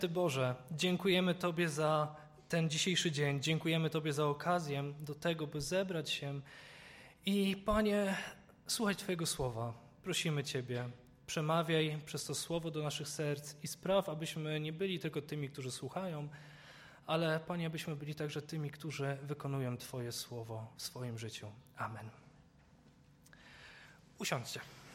Ty Boże, dziękujemy Tobie za ten dzisiejszy dzień, dziękujemy Tobie za okazję do tego, by zebrać się i Panie, słuchać Twojego słowa. Prosimy Ciebie, przemawiaj przez to słowo do naszych serc i spraw, abyśmy nie byli tylko tymi, którzy słuchają, ale Panie, abyśmy byli także tymi, którzy wykonują Twoje słowo w swoim życiu. Amen. Usiądźcie.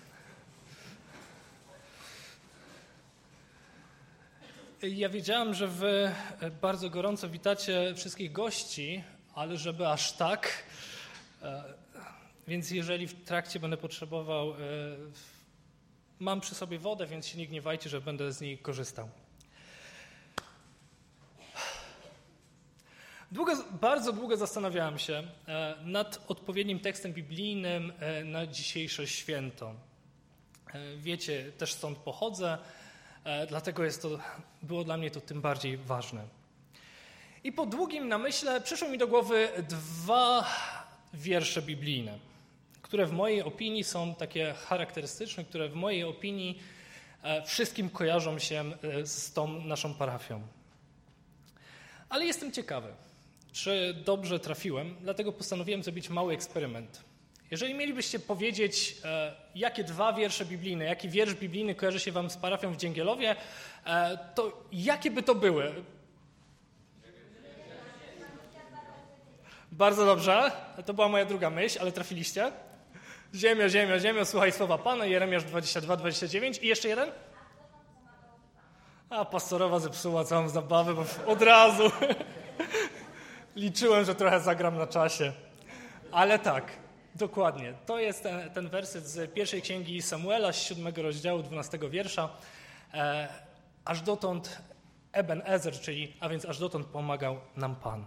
Ja wiedziałem, że wy bardzo gorąco witacie wszystkich gości, ale żeby aż tak, więc jeżeli w trakcie będę potrzebował, mam przy sobie wodę, więc się nie gniewajcie, że będę z niej korzystał. Bardzo długo zastanawiałem się nad odpowiednim tekstem biblijnym na dzisiejsze święto. Wiecie, też stąd pochodzę, dlatego było dla mnie to tym bardziej ważne. I po długim namyśle przyszły mi do głowy 2 wiersze biblijne, które w mojej opinii są takie charakterystyczne, które w mojej opinii wszystkim kojarzą się z tą naszą parafią. Ale jestem ciekawy, czy dobrze trafiłem, dlatego postanowiłem zrobić mały eksperyment. Jeżeli mielibyście powiedzieć, jakie 2 wiersze biblijne, jaki wiersz biblijny kojarzy się wam z parafią w Dzięgielowie, to jakie by to były? Bardzo dobrze, to była moja druga myśl, ale trafiliście. Ziemio, ziemio, ziemio, słuchaj słowa Pana, Jeremiasz 22, 29 i jeszcze jeden? A pastorowa zepsuła całą zabawę, bo od razu liczyłem, że trochę zagram na czasie. Ale tak, dokładnie. To jest ten werset z pierwszej księgi Samuela, z 7 rozdziału, 12 wiersza. Aż dotąd Eben-Ezer, a więc aż dotąd pomagał nam Pan.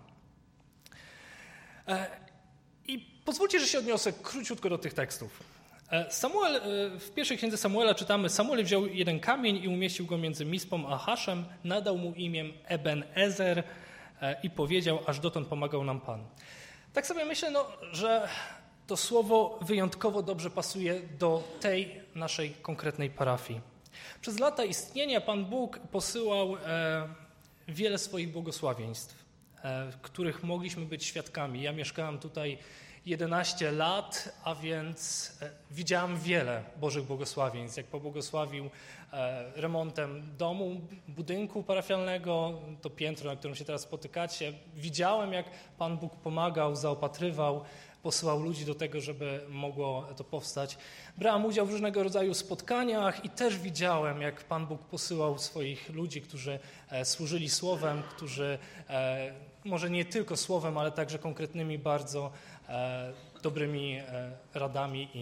I pozwólcie, że się odniosę króciutko do tych tekstów. W pierwszej księdze Samuela czytamy: Samuel wziął jeden kamień i umieścił go między Mispą a Haszem, nadał mu imię Eben-Ezer i powiedział: aż dotąd pomagał nam Pan. Tak sobie myślę, że to słowo wyjątkowo dobrze pasuje do tej naszej konkretnej parafii. Przez lata istnienia Pan Bóg posyłał wiele swoich błogosławieństw, których mogliśmy być świadkami. Ja mieszkałem tutaj 11 lat, a więc widziałem wiele Bożych błogosławieństw. Jak pobłogosławił remontem domu, budynku parafialnego, to piętro, na którym się teraz spotykacie. Widziałem, jak Pan Bóg pomagał, zaopatrywał, posyłał ludzi do tego, żeby mogło to powstać. Brałem udział w różnego rodzaju spotkaniach i też widziałem, jak Pan Bóg posyłał swoich ludzi, którzy służyli słowem, którzy może nie tylko słowem, ale także konkretnymi bardzo dobrymi radami i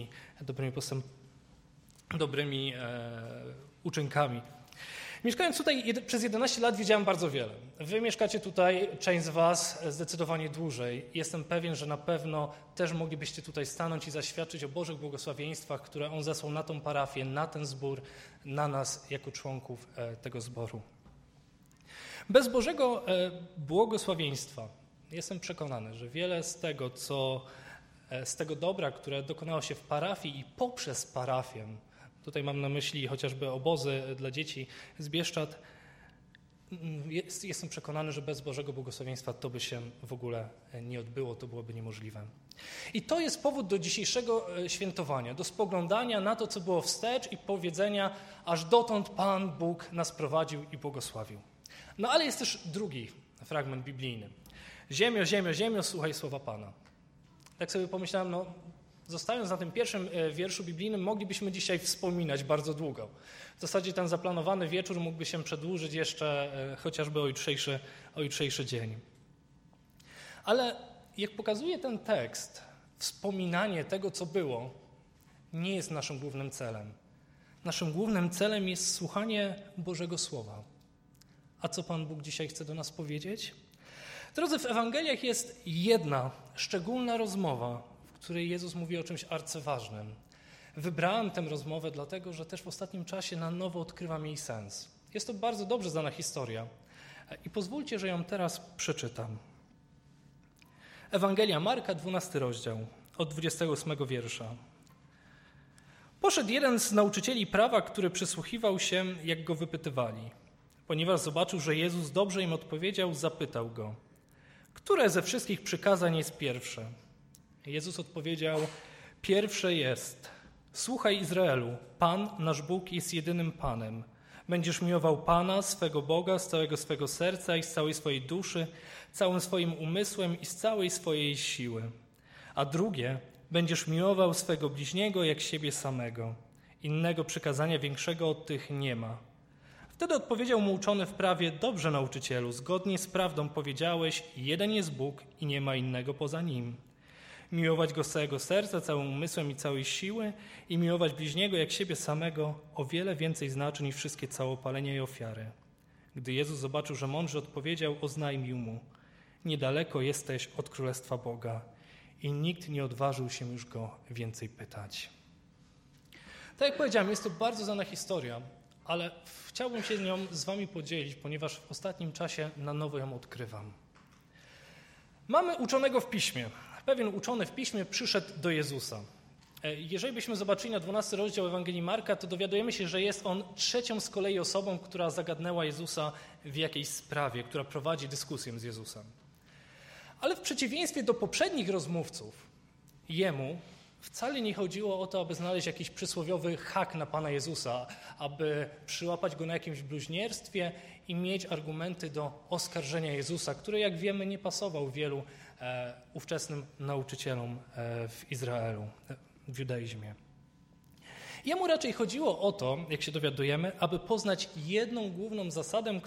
dobrymi uczynkami. Mieszkając tutaj przez 11 lat widziałem bardzo wiele. Wy mieszkacie tutaj, część z was zdecydowanie dłużej. Jestem pewien, że na pewno też moglibyście tutaj stanąć i zaświadczyć o Bożych błogosławieństwach, które On zesłał na tą parafię, na ten zbór, na nas jako członków tego zboru. Bez Bożego błogosławieństwa jestem przekonany, że wiele z tego dobra, które dokonało się w parafii i poprzez parafię, tutaj mam na myśli chociażby obozy dla dzieci z Bieszczad, jestem przekonany, że bez Bożego błogosławieństwa to by się w ogóle nie odbyło, to byłoby niemożliwe. I to jest powód do dzisiejszego świętowania, do spoglądania na to, co było wstecz i powiedzenia, aż dotąd Pan Bóg nas prowadził i błogosławił. No ale jest też drugi fragment biblijny. Ziemio, ziemio, ziemio, słuchaj słowa Pana. Tak sobie pomyślałem, zostając na tym pierwszym wierszu biblijnym, moglibyśmy dzisiaj wspominać bardzo długo. W zasadzie ten zaplanowany wieczór mógłby się przedłużyć jeszcze chociażby o jutrzejszy dzień. Ale jak pokazuje ten tekst, wspominanie tego, co było, nie jest naszym głównym celem. Naszym głównym celem jest słuchanie Bożego Słowa. A co Pan Bóg dzisiaj chce do nas powiedzieć? Drodzy, w Ewangeliach jest jedna szczególna rozmowa, w której Jezus mówi o czymś arcyważnym. Wybrałem tę rozmowę dlatego, że też w ostatnim czasie na nowo odkrywam jej sens. Jest to bardzo dobrze znana historia i pozwólcie, że ją teraz przeczytam. Ewangelia Marka, 12 rozdział, od 28 wiersza. Poszedł jeden z nauczycieli prawa, który przysłuchiwał się, jak go wypytywali. Ponieważ zobaczył, że Jezus dobrze im odpowiedział, zapytał go: które ze wszystkich przykazań jest pierwsze? Jezus odpowiedział: pierwsze jest: słuchaj Izraelu, Pan, nasz Bóg, jest jedynym Panem. Będziesz miłował Pana, swego Boga, z całego swego serca i z całej swojej duszy, całym swoim umysłem i z całej swojej siły. A drugie: będziesz miłował swego bliźniego jak siebie samego. Innego przykazania większego od tych nie ma. Wtedy odpowiedział mu uczony w prawie: dobrze, nauczycielu, zgodnie z prawdą powiedziałeś, jeden jest Bóg i nie ma innego poza Nim. Miłować Go z całego serca, całym umysłem i całej siły i miłować bliźniego jak siebie samego o wiele więcej znaczy niż wszystkie całopalenia i ofiary. Gdy Jezus zobaczył, że mądrze odpowiedział, oznajmił mu: niedaleko jesteś od Królestwa Boga. I nikt nie odważył się już Go więcej pytać. Tak jak powiedziałem, jest to bardzo znana historia, ale chciałbym się nią z wami podzielić, ponieważ w ostatnim czasie na nowo ją odkrywam. Mamy uczonego w Piśmie. Pewien uczony w Piśmie przyszedł do Jezusa. Jeżeli byśmy zobaczyli na 12 rozdział Ewangelii Marka, to dowiadujemy się, że jest on trzecią z kolei osobą, która zagadnęła Jezusa w jakiejś sprawie, która prowadzi dyskusję z Jezusem. Ale w przeciwieństwie do poprzednich rozmówców, jemu wcale nie chodziło o to, aby znaleźć jakiś przysłowiowy hak na Pana Jezusa, aby przyłapać Go na jakimś bluźnierstwie i mieć argumenty do oskarżenia Jezusa, który, jak wiemy, nie pasował wielu ówczesnym nauczycielom w Izraelu, w judaizmie. Jemu raczej chodziło o to, jak się dowiadujemy, aby poznać jedną główną zasadę,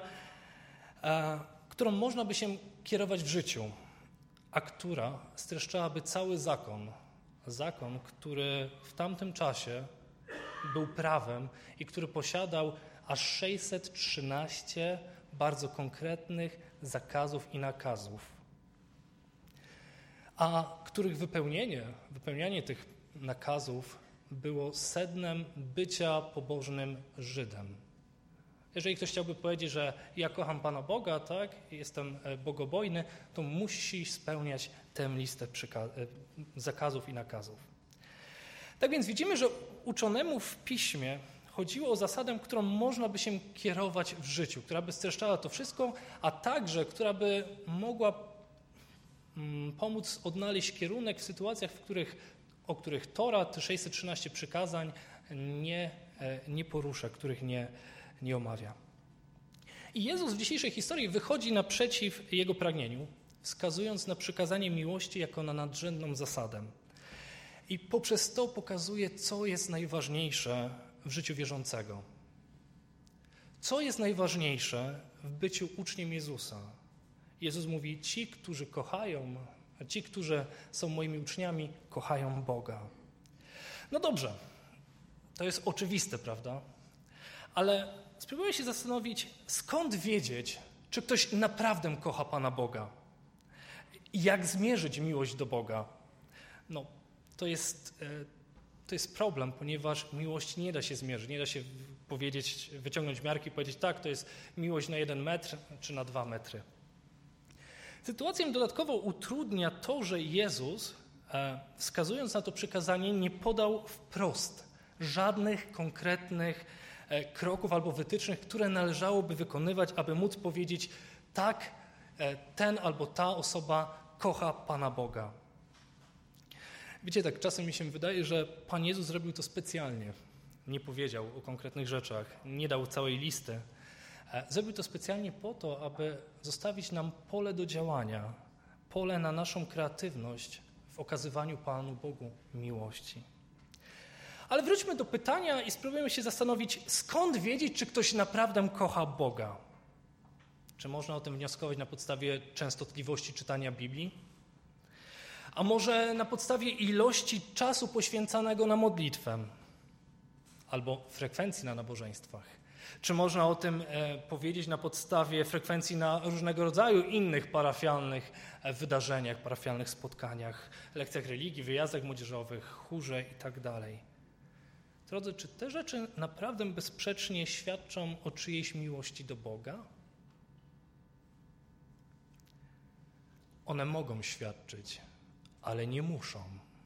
którą można by się kierować w życiu, a która streszczałaby cały zakon, który w tamtym czasie był prawem i który posiadał aż 613 bardzo konkretnych zakazów i nakazów, a których wypełnianie tych nakazów było sednem bycia pobożnym Żydem. Jeżeli ktoś chciałby powiedzieć, że ja kocham Pana Boga, tak, jestem bogobojny, to musi spełniać tę listę zakazów i nakazów. Tak więc widzimy, że uczonemu w Piśmie chodziło o zasadę, którą można by się kierować w życiu, która by streszczała to wszystko, a także która by mogła pomóc odnaleźć kierunek w sytuacjach, o których Tora, te 613 przykazań nie porusza, których nie omawia. I Jezus w dzisiejszej historii wychodzi naprzeciw jego pragnieniu, wskazując na przykazanie miłości jako na nadrzędną zasadę. I poprzez to pokazuje, co jest najważniejsze w życiu wierzącego. Co jest najważniejsze w byciu uczniem Jezusa? Jezus mówi: ci, którzy kochają, a ci, którzy są moimi uczniami, kochają Boga. No dobrze, to jest oczywiste, prawda? Ale spróbuję się zastanowić, skąd wiedzieć, czy ktoś naprawdę kocha Pana Boga? I jak zmierzyć miłość do Boga? No, to jest problem, ponieważ miłość nie da się zmierzyć, nie da się powiedzieć, wyciągnąć miarki i powiedzieć: tak, to jest miłość na 1 metr czy na 2 metry. Sytuację dodatkowo utrudnia to, że Jezus, wskazując na to przykazanie, nie podał wprost żadnych konkretnych kroków albo wytycznych, które należałoby wykonywać, aby móc powiedzieć: tak, ten albo ta osoba kocha Pana Boga. Wiecie, tak czasem mi się wydaje, że Pan Jezus zrobił to specjalnie. Nie powiedział o konkretnych rzeczach, nie dał całej listy. Zrobił to specjalnie po to, aby zostawić nam pole do działania, pole na naszą kreatywność w okazywaniu Panu Bogu miłości. Ale wróćmy do pytania i spróbujmy się zastanowić, skąd wiedzieć, czy ktoś naprawdę kocha Boga. Czy można o tym wnioskować na podstawie częstotliwości czytania Biblii? A może na podstawie ilości czasu poświęcanego na modlitwę? Albo frekwencji na nabożeństwach? Czy można o tym powiedzieć na podstawie frekwencji na różnego rodzaju innych parafialnych wydarzeniach, parafialnych spotkaniach, lekcjach religii, wyjazdach młodzieżowych, chórze itd.? Drodzy, czy te rzeczy naprawdę bezsprzecznie świadczą o czyjejś miłości do Boga? One mogą świadczyć, ale nie muszą.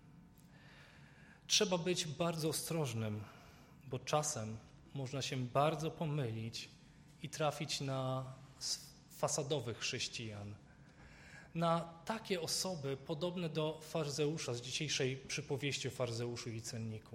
Trzeba być bardzo ostrożnym, bo czasem można się bardzo pomylić i trafić na fasadowych chrześcijan. Na takie osoby podobne do faryzeusza z dzisiejszej przypowieści o faryzeuszu i cenniku.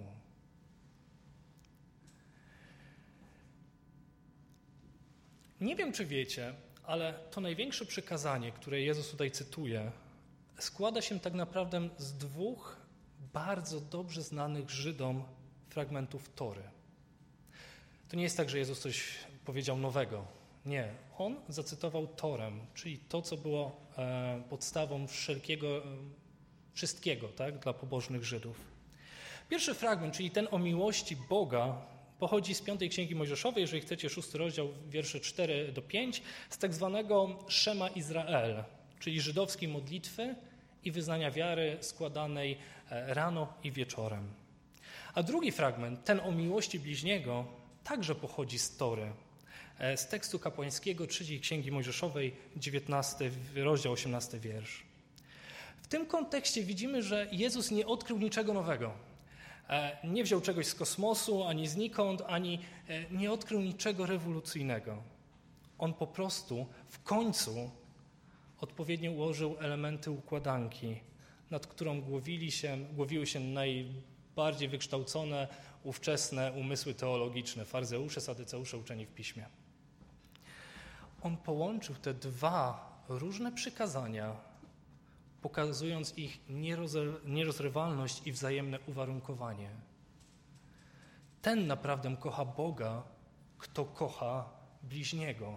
Nie wiem, czy wiecie, ale to największe przykazanie, które Jezus tutaj cytuje, składa się tak naprawdę z dwóch bardzo dobrze znanych Żydom fragmentów Tory. To nie jest tak, że Jezus coś powiedział nowego. Nie. On zacytował Torę, czyli to, co było podstawą wszystkiego, tak, dla pobożnych Żydów. Pierwszy fragment, czyli ten o miłości Boga, pochodzi z 5 Księgi Mojżeszowej, jeżeli chcecie, 6 rozdział, wiersze 4-5, z tak zwanego Szema Izrael, czyli żydowskiej modlitwy i wyznania wiary składanej rano i wieczorem. A drugi fragment, ten o miłości bliźniego, także pochodzi z Tory, z tekstu kapłańskiego 3 Księgi Mojżeszowej, 19 rozdział, 18 wiersz. W tym kontekście widzimy, że Jezus nie odkrył niczego nowego. Nie wziął czegoś z kosmosu, ani znikąd, ani nie odkrył niczego rewolucyjnego. On po prostu w końcu odpowiednio ułożył elementy układanki, nad którą głowiły się najbardziej wykształcone, ówczesne umysły teologiczne, faryzeusze, sadyceusze, uczeni w piśmie. On połączył te dwa różne przykazania, pokazując ich nierozrywalność i wzajemne uwarunkowanie. Ten naprawdę kocha Boga, kto kocha bliźniego.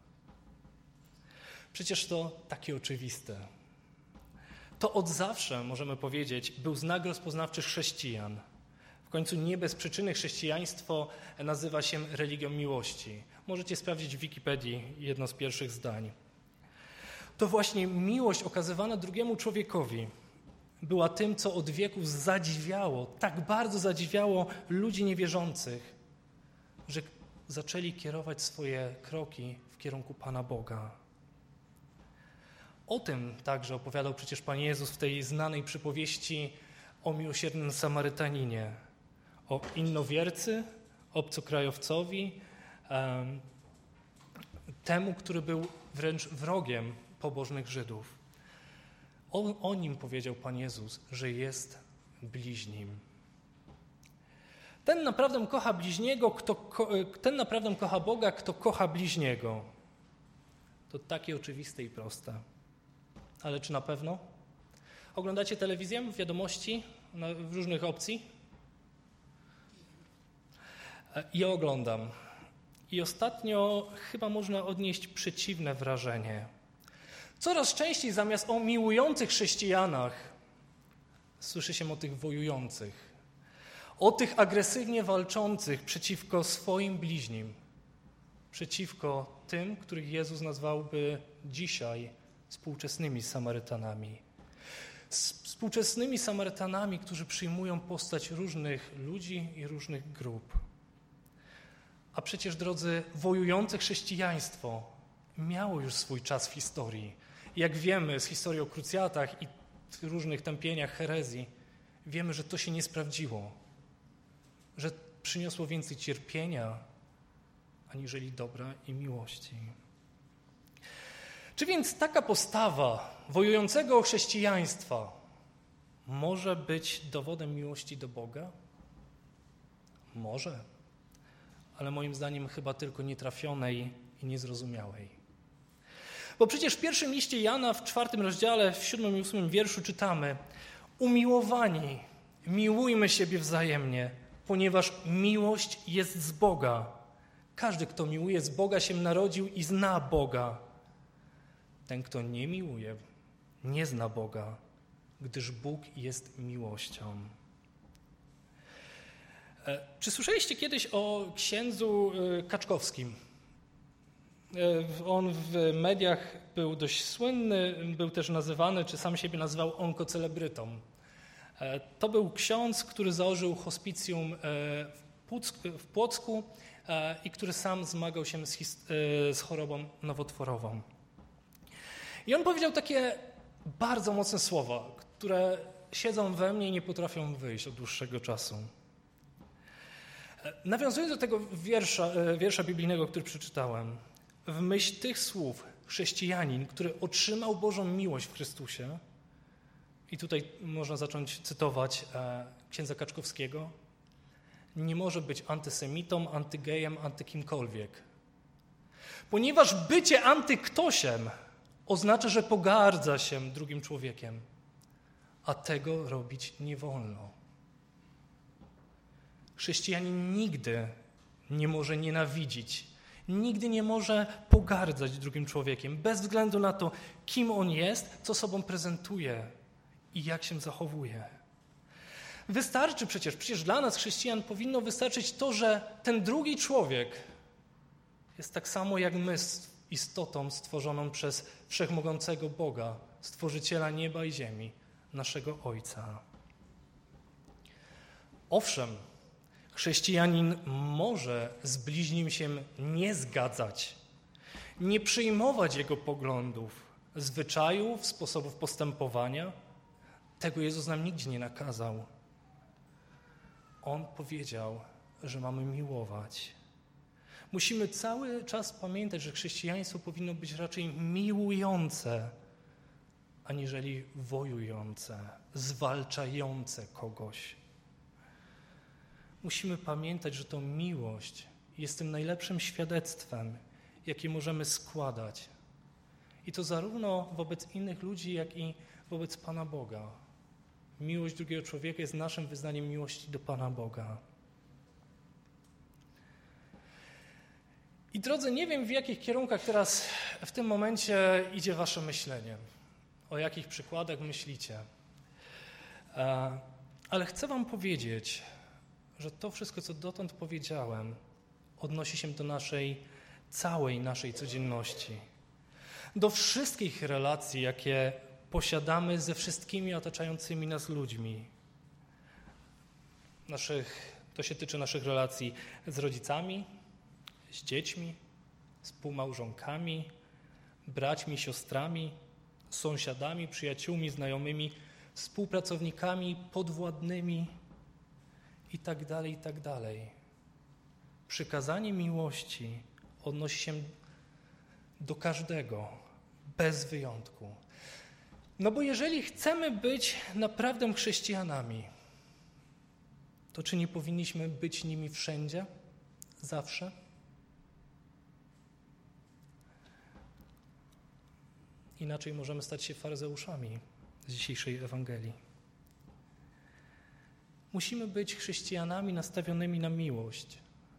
Przecież to takie oczywiste. To od zawsze, możemy powiedzieć, był znak rozpoznawczy chrześcijan. W końcu nie bez przyczyny chrześcijaństwo nazywa się religią miłości. Możecie sprawdzić w Wikipedii jedno z pierwszych zdań. To właśnie miłość okazywana drugiemu człowiekowi była tym, co od wieków zadziwiało, tak bardzo zadziwiało ludzi niewierzących, że zaczęli kierować swoje kroki w kierunku Pana Boga. O tym także opowiadał przecież Pan Jezus w tej znanej przypowieści o miłosiernym Samarytaninie, o innowiercy, obcokrajowcowi, temu, który był wręcz wrogiem pobożnych Żydów. O nim powiedział Pan Jezus, że jest bliźnim. Ten naprawdę kocha bliźniego, ten naprawdę kocha Boga, kto kocha bliźniego. To takie oczywiste i proste. Ale czy na pewno? Oglądacie telewizję, wiadomości w różnych opcji? Ja oglądam. I ostatnio chyba można odnieść przeciwne wrażenie. Coraz częściej zamiast o miłujących chrześcijanach słyszy się o tych wojujących, o tych agresywnie walczących przeciwko swoim bliźnim, przeciwko tym, których Jezus nazwałby dzisiaj współczesnymi Samarytanami. Współczesnymi Samarytanami, którzy przyjmują postać różnych ludzi i różnych grup. A przecież, drodzy, wojujące chrześcijaństwo miało już swój czas w historii. Jak wiemy z historii o krucjatach i różnych tępieniach herezji, wiemy, że to się nie sprawdziło, że przyniosło więcej cierpienia, aniżeli dobra i miłości. Czy więc taka postawa wojującego chrześcijaństwa może być dowodem miłości do Boga? Może, ale moim zdaniem chyba tylko nietrafionej i niezrozumiałej. Bo przecież w pierwszym liście Jana w 4 rozdziale, w 7 i 8 wierszu czytamy: umiłowani, miłujmy siebie wzajemnie, ponieważ miłość jest z Boga. Każdy, kto miłuje z Boga, się narodził i zna Boga. Ten, kto nie miłuje, nie zna Boga, gdyż Bóg jest miłością. Czy słyszeliście kiedyś o księdzu Kaczkowskim? On w mediach był dość słynny, był też nazywany, czy sam siebie nazywał onkocelebrytą. To był ksiądz, który założył hospicjum w Płocku i który sam zmagał się z chorobą nowotworową. I on powiedział takie bardzo mocne słowa, które siedzą we mnie i nie potrafią wyjść od dłuższego czasu. Nawiązując do tego wiersza biblijnego, który przeczytałem, w myśl tych słów chrześcijanin, który otrzymał Bożą miłość w Chrystusie, i tutaj można zacząć cytować księdza Kaczkowskiego, nie może być antysemitą, antygejem, antykimkolwiek. Ponieważ bycie antyktośem oznacza, że pogardza się drugim człowiekiem, a tego robić nie wolno. Chrześcijanin nigdy nie może nienawidzić, nigdy nie może pogardzać drugim człowiekiem, bez względu na to, kim on jest, co sobą prezentuje i jak się zachowuje. Wystarczy przecież dla nas, chrześcijan, powinno wystarczyć to, że ten drugi człowiek jest tak samo jak my istotą stworzoną przez wszechmogącego Boga, Stworzyciela nieba i ziemi, naszego Ojca. Owszem, chrześcijanin może z bliźnim się nie zgadzać, nie przyjmować jego poglądów, zwyczajów, sposobów postępowania. Tego Jezus nam nigdzie nie nakazał. On powiedział, że mamy miłować. Musimy cały czas pamiętać, że chrześcijaństwo powinno być raczej miłujące, aniżeli wojujące, zwalczające kogoś. Musimy pamiętać, że to miłość jest tym najlepszym świadectwem, jakie możemy składać. I to zarówno wobec innych ludzi, jak i wobec Pana Boga. Miłość drugiego człowieka jest naszym wyznaniem miłości do Pana Boga. I drodzy, nie wiem, w jakich kierunkach teraz w tym momencie idzie wasze myślenie. O jakich przykładach myślicie. Ale chcę wam powiedzieć, że to wszystko, co dotąd powiedziałem, odnosi się do całej naszej codzienności. Do wszystkich relacji, jakie posiadamy ze wszystkimi otaczającymi nas ludźmi. To się tyczy naszych relacji z rodzicami, z dziećmi, współmałżonkami, braćmi, siostrami, sąsiadami, przyjaciółmi, znajomymi, współpracownikami, podwładnymi itd., itd. Przykazanie miłości odnosi się do każdego, bez wyjątku. No bo jeżeli chcemy być naprawdę chrześcijanami, to czy nie powinniśmy być nimi wszędzie, zawsze? Inaczej możemy stać się faryzeuszami z dzisiejszej Ewangelii. Musimy być chrześcijanami nastawionymi na miłość,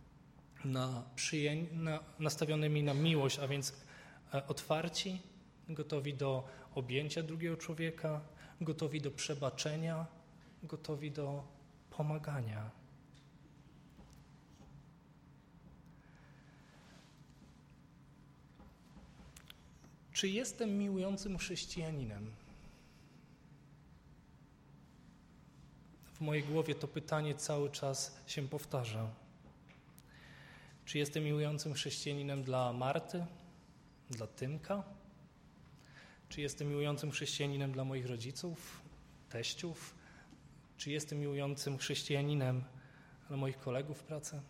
nastawionymi na miłość, a więc otwarci, gotowi do objęcia drugiego człowieka, gotowi do przebaczenia, gotowi do pomagania. Czy jestem miłującym chrześcijaninem? W mojej głowie to pytanie cały czas się powtarza. Czy jestem miłującym chrześcijaninem dla Marty, dla Tymka? Czy jestem miłującym chrześcijaninem dla moich rodziców, teściów? Czy jestem miłującym chrześcijaninem dla moich kolegów w pracy?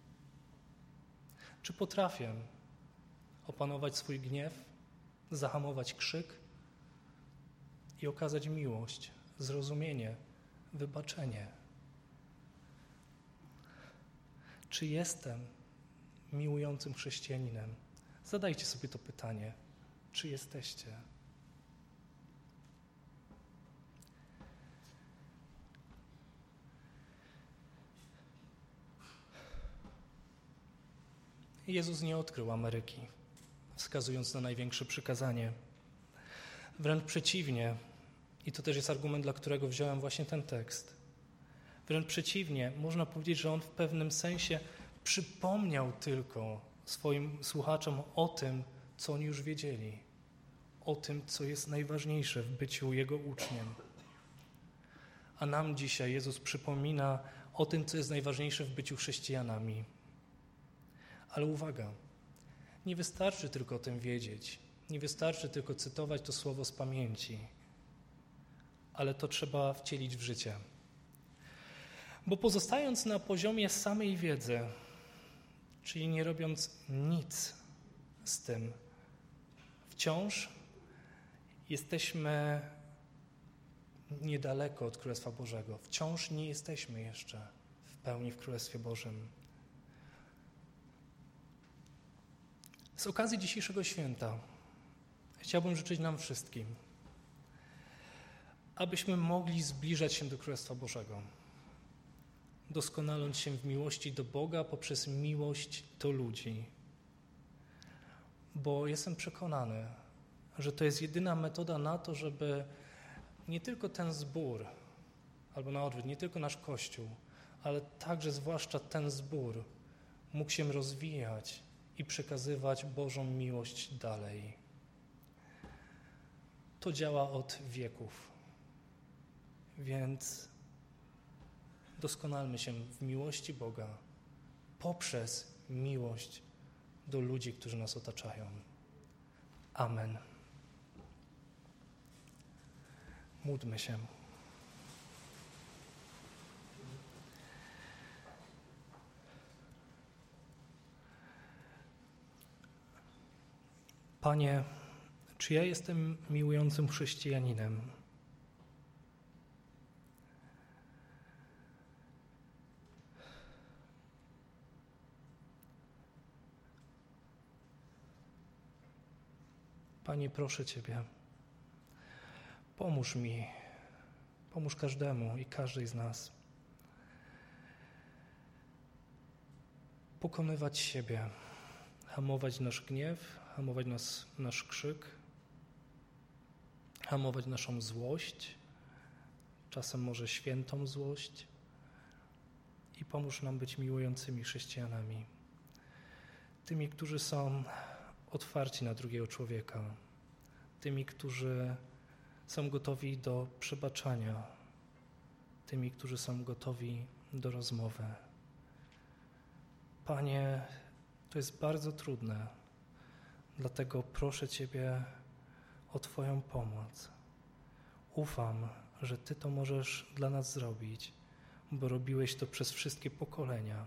Czy potrafię opanować swój gniew, zahamować krzyk i okazać miłość, zrozumienie, wybaczenie? Czy jestem miłującym chrześcijaninem? Zadajcie sobie to pytanie. Czy jesteście? Jezus nie odkrył Ameryki, wskazując na największe przykazanie. Wręcz przeciwnie, i to też jest argument, dla którego wziąłem właśnie ten tekst. Wręcz przeciwnie, można powiedzieć, że on w pewnym sensie przypomniał tylko swoim słuchaczom o tym, co oni już wiedzieli, o tym, co jest najważniejsze w byciu Jego uczniem. A nam dzisiaj Jezus przypomina o tym, co jest najważniejsze w byciu chrześcijanami. Ale uwaga, nie wystarczy tylko o tym wiedzieć, nie wystarczy tylko cytować to słowo z pamięci, ale to trzeba wcielić w życie. Bo pozostając na poziomie samej wiedzy, czyli nie robiąc nic z tym, wciąż jesteśmy niedaleko od Królestwa Bożego. Wciąż nie jesteśmy jeszcze w pełni w Królestwie Bożym. Z okazji dzisiejszego święta chciałbym życzyć nam wszystkim, abyśmy mogli zbliżać się do Królestwa Bożego, doskonaląc się w miłości do Boga poprzez miłość do ludzi. Bo jestem przekonany, że to jest jedyna metoda na to, żeby nie tylko ten zbór, albo na odwrót, nie tylko nasz Kościół, ale także zwłaszcza ten zbór mógł się rozwijać i przekazywać Bożą miłość dalej. To działa od wieków, więc doskonalmy się w miłości Boga poprzez miłość do ludzi, którzy nas otaczają. Amen. Módlmy się. Panie, czy ja jestem miłującym chrześcijaninem? Panie, proszę Ciebie, pomóż mi, pomóż każdemu i każdej z nas pokonywać siebie, hamować nasz gniew, hamować nasz krzyk, hamować naszą złość, czasem może świętą złość i pomóż nam być miłującymi chrześcijanami, tymi, którzy są otwarci na drugiego człowieka, tymi, którzy są gotowi do przebaczania, tymi, którzy są gotowi do rozmowy. Panie, to jest bardzo trudne, dlatego proszę Ciebie o Twoją pomoc. Ufam, że Ty to możesz dla nas zrobić, bo robiłeś to przez wszystkie pokolenia.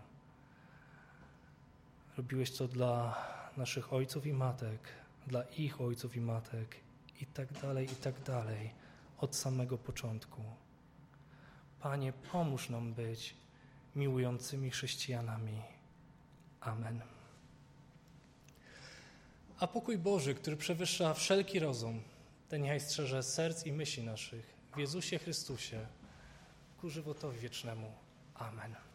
Robiłeś to dla naszych ojców i matek, dla ich ojców i matek i tak dalej, od samego początku. Panie, pomóż nam być miłującymi chrześcijanami. Amen. A pokój Boży, który przewyższa wszelki rozum, ten niechaj strzeże serc i myśli naszych w Jezusie Chrystusie ku żywotowi wiecznemu. Amen.